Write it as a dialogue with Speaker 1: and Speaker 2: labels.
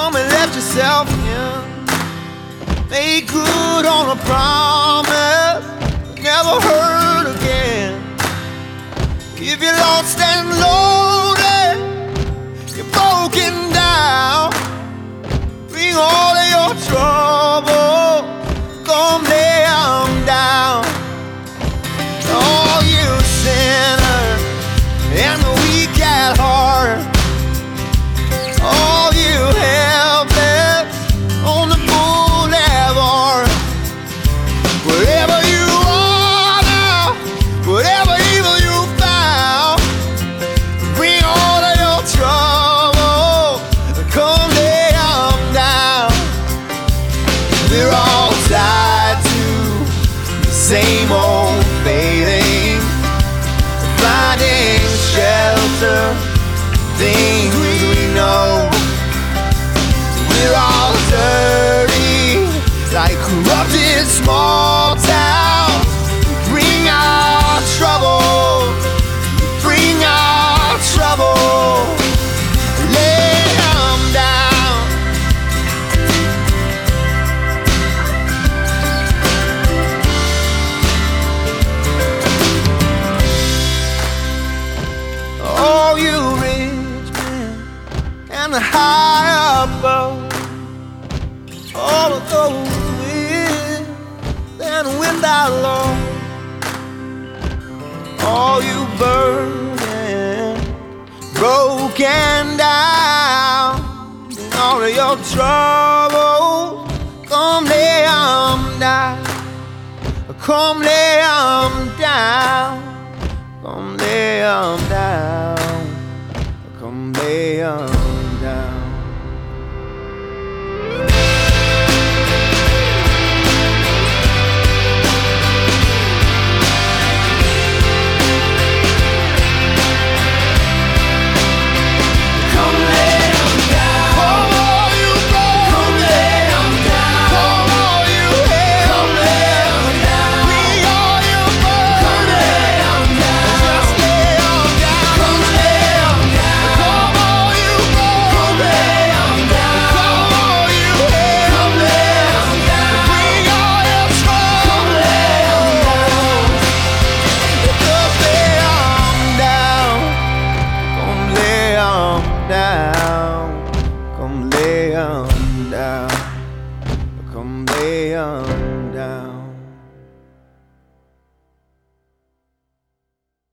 Speaker 1: Come and let yourself in. Make good on a promise, never hurt again. If you're lost and loaded, you're broken down, bring all of your trouble, come lay 'em down. All you sinners and the weak at heart, all you helpless on the boulevard, wherever you are now, whatever evil you found, bring all of your trouble, come lay 'em down. We're all tied to the same old failing, finding shelter, things we know. We're all dirty, like corrupted small towns. Bring our trouble, bring our trouble, lay 'em down. All you rich men and the high above, all of those with and without love, all you burning, broken down, all of your troubles, come lay 'em down, come lay 'em down, come lay 'em down, come lay 'em down. Down, come lay 'em down, come lay 'em